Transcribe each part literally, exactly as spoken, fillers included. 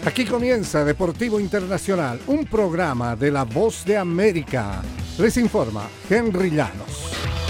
Aquí comienza Deportivo Internacional, un programa de La Voz de América. Les informa Henry Llanos.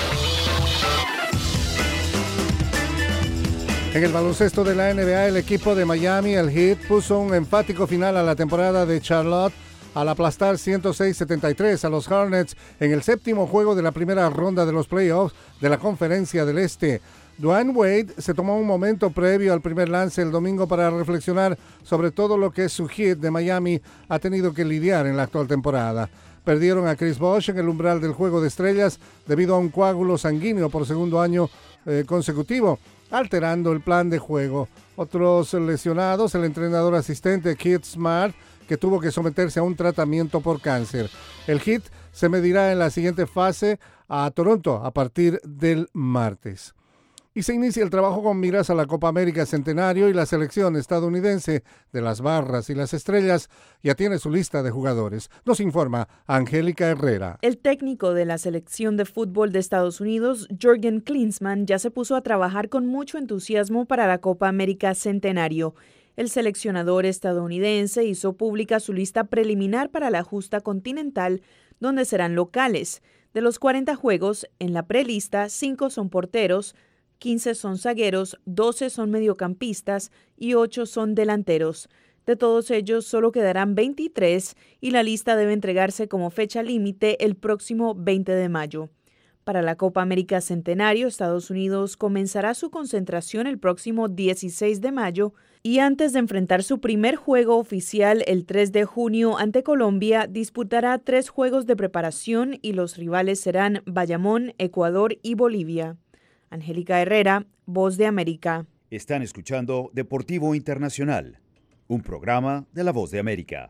En el baloncesto de la N B A, el equipo de Miami, el Heat, puso un enfático final a la temporada de Charlotte al aplastar ciento seis a setenta y tres a los Hornets en el séptimo juego de la primera ronda de los playoffs de la Conferencia del Este. Dwayne Wade se tomó un momento previo al primer lance el domingo para reflexionar sobre todo lo que su Heat de Miami ha tenido que lidiar en la actual temporada. Perdieron a Chris Bosh en el umbral del juego de estrellas debido a un coágulo sanguíneo por segundo año eh, consecutivo, alterando el plan de juego. Otros lesionados, el entrenador asistente Keith Smart, que tuvo que someterse a un tratamiento por cáncer. El Heat se medirá en la siguiente fase a Toronto a partir del martes. Y se inicia el trabajo con miras a la Copa América Centenario, y la selección estadounidense de las barras y las estrellas ya tiene su lista de jugadores. Nos informa Angélica Herrera. El técnico de la selección de fútbol de Estados Unidos, Jürgen Klinsmann, ya se puso a trabajar con mucho entusiasmo para la Copa América Centenario. El seleccionador estadounidense hizo pública su lista preliminar para la justa continental, donde serán locales. De los cuarenta juegos, en la prelista, cinco son porteros, quince son zagueros, doce son mediocampistas y ocho son delanteros. De todos ellos, solo quedarán veintitrés y la lista debe entregarse como fecha límite el próximo veinte de mayo. Para la Copa América Centenario, Estados Unidos comenzará su concentración el próximo dieciséis de mayo y antes de enfrentar su primer juego oficial el tres de junio ante Colombia, disputará tres juegos de preparación y los rivales serán Bayamón, Ecuador y Bolivia. Angélica Herrera, Voz de América. Están escuchando Deportivo Internacional, un programa de La Voz de América.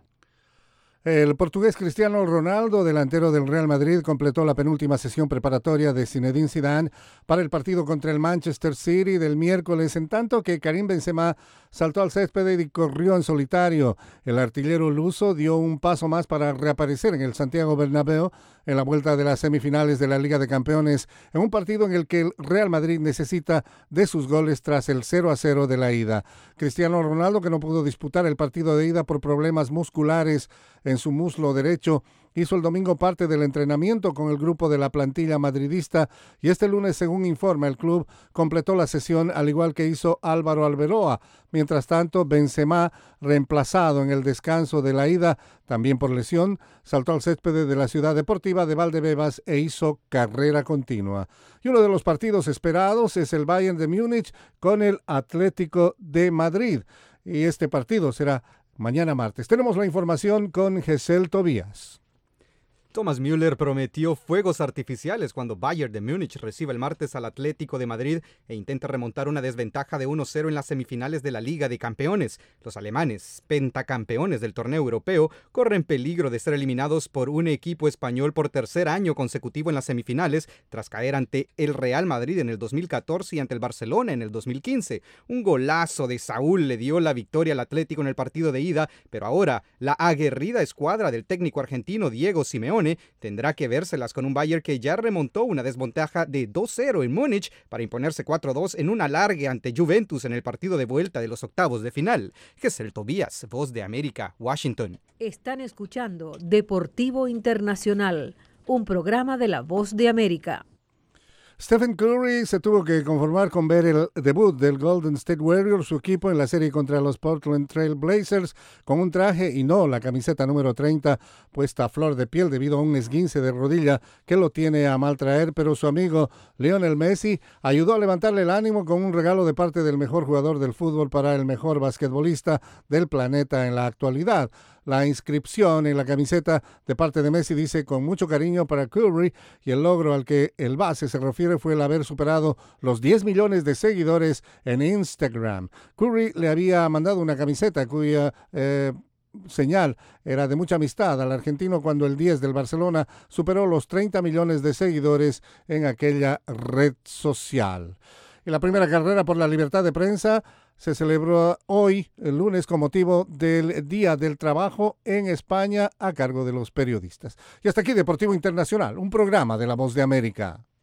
El portugués Cristiano Ronaldo, delantero del Real Madrid, completó la penúltima sesión preparatoria de Zinedine Zidane para el partido contra el Manchester City del miércoles, en tanto que Karim Benzema saltó al césped y corrió en solitario. El artillero luso dio un paso más para reaparecer en el Santiago Bernabéu en la vuelta de las semifinales de la Liga de Campeones, en un partido en el que el Real Madrid necesita de sus goles tras el cero a cero de la ida. Cristiano Ronaldo, que no pudo disputar el partido de ida por problemas musculares en su muslo derecho, hizo el domingo parte del entrenamiento con el grupo de la plantilla madridista y este lunes, según informa el club, completó la sesión al igual que hizo Álvaro Arbeloa. Mientras tanto, Benzema, reemplazado en el descanso de la ida, también por lesión, saltó al césped de la ciudad deportiva de Valdebebas e hizo carrera continua. Y uno de los partidos esperados es el Bayern de Múnich con el Atlético de Madrid. Y este partido será mañana martes. Tenemos la información con Gesell Tobías. Thomas Müller prometió fuegos artificiales cuando Bayern de Múnich recibe el martes al Atlético de Madrid e intenta remontar una desventaja de uno cero en las semifinales de la Liga de Campeones. Los alemanes, pentacampeones del torneo europeo, corren peligro de ser eliminados por un equipo español por tercer año consecutivo en las semifinales, tras caer ante el Real Madrid en el dos mil catorce y ante el Barcelona en el dos mil quince. Un golazo de Saúl le dio la victoria al Atlético en el partido de ida, pero ahora la aguerrida escuadra del técnico argentino Diego Simeone tendrá que vérselas con un Bayern que ya remontó una desventaja de dos cero en Múnich para imponerse cuatro dos en un alargue ante Juventus en el partido de vuelta de los octavos de final. Gesell Tobías, Voz de América, Washington. Están escuchando Deportivo Internacional, un programa de La Voz de América. Stephen Curry se tuvo que conformar con ver el debut del Golden State Warriors, su equipo en la serie contra los Portland Trail Blazers, con un traje y no la camiseta número treinta puesta a flor de piel debido a un esguince de rodilla que lo tiene a mal traer, pero su amigo Lionel Messi ayudó a levantarle el ánimo con un regalo de parte del mejor jugador del fútbol para el mejor basquetbolista del planeta en la actualidad. La inscripción en la camiseta de parte de Messi dice: con mucho cariño para Curry, y el logro al que el base se refiere fue el haber superado los diez millones de seguidores en Instagram. Curry le había mandado una camiseta cuya eh, señal era de mucha amistad al argentino cuando el diez del Barcelona superó los treinta millones de seguidores en aquella red social. Y la primera carrera por la libertad de prensa se celebró hoy, el lunes, con motivo del Día del Trabajo en España a cargo de los periodistas. Y hasta aquí Deportivo Internacional, un programa de La Voz de América.